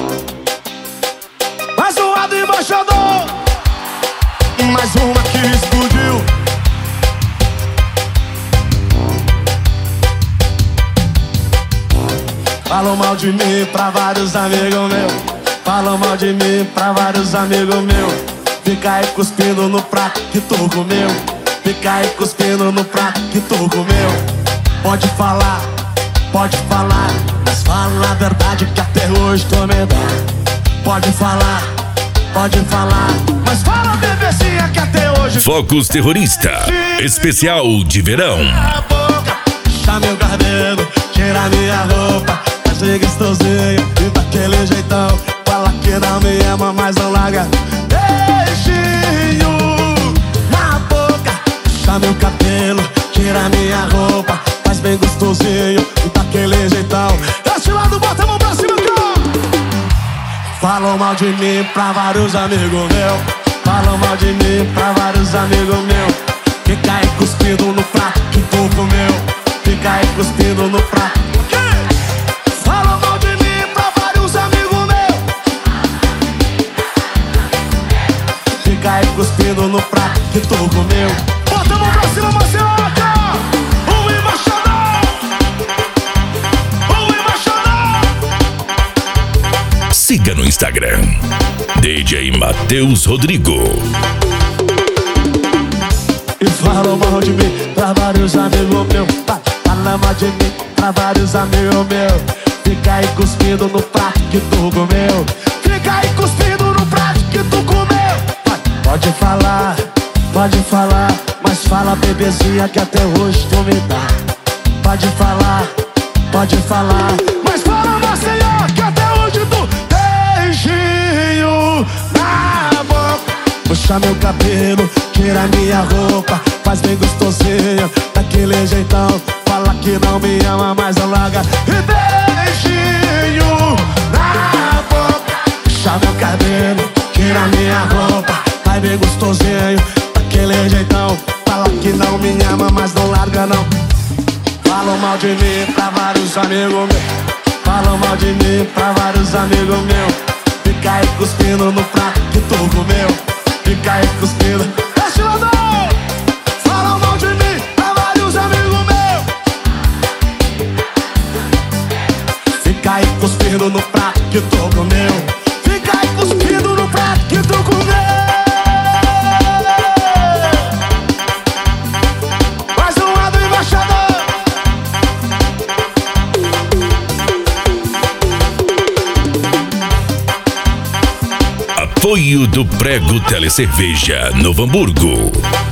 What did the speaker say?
Mais uma do embaixador. Mais uma que explodiu. Falam mal de mim pra vários amigos meus. Falam mal de mim pra vários amigos meus. Fica aí cuspindo no prato que tu comeu. Fica aí cuspindo no prato que tu comeu. Pode falar, mas fala a verdade que até hoje tô medado. Pode falar, mas fala bebezinha que até hoje. Focus Terrorista, especial de verão. A boca, puxa meu cabelo, tira minha roupa, faz gostosinho e daquele jeitão. Fala que não me ama, mas não larga. Beijinho na boca, puxa meu cabelo, tira minha roupa, faz bem gostosinho e daquele jeitão. Desse lado, bota a mão pra cima, cara. Falam mal de mim pra vários amigos meus. Falam mal de mim pra vários amigos meus. Fica aí cuspindo no prato que tu comeu. Fica aí cuspindo no prato. Falam mal de mim pra vários amigos meus. Fica aí cuspindo no prato que tu comeu. Bota a mão pra cima, Marceloca. O embaixador. O embaixador. Siga no Instagram, DJ Matheus Rodrigo. E falam mal de mim pra vários amigos meus. Fala mal de mim pra vários amigos meus. Fica aí cuspindo no prato que tu comeu. Fica aí cuspindo no prato que tu comeu. Pode falar, mas fala bebezinha que até hoje tu me dá. Pode falar, mas fala Maceió que até hoje tu. Beijinho na boca, puxa meu cabelo, tira minha roupa, faz bem gostosinho, daquele jeitão. Fala que não me ama, mas não larga. E beijinho na boca, puxa meu cabelo, tira minha roupa, faz bem gostosinho, daquele jeitão. Fala que não me ama, mas não larga não. Falam mal de mim pra vários amigos meus. Falam mal de mim pra vários amigos meus. Fica aí cuspindo no prato que tu comeu. Fica aí cuspindo. Estilador! Falam mal de mim pra vários amigos meus. Fica aí cuspindo no prato que tu comeu. Fica aí cuspindo no prato que tu comeu. Mais uma do embaixador. Apoio do Prego Telecerveja, Novo Hamburgo.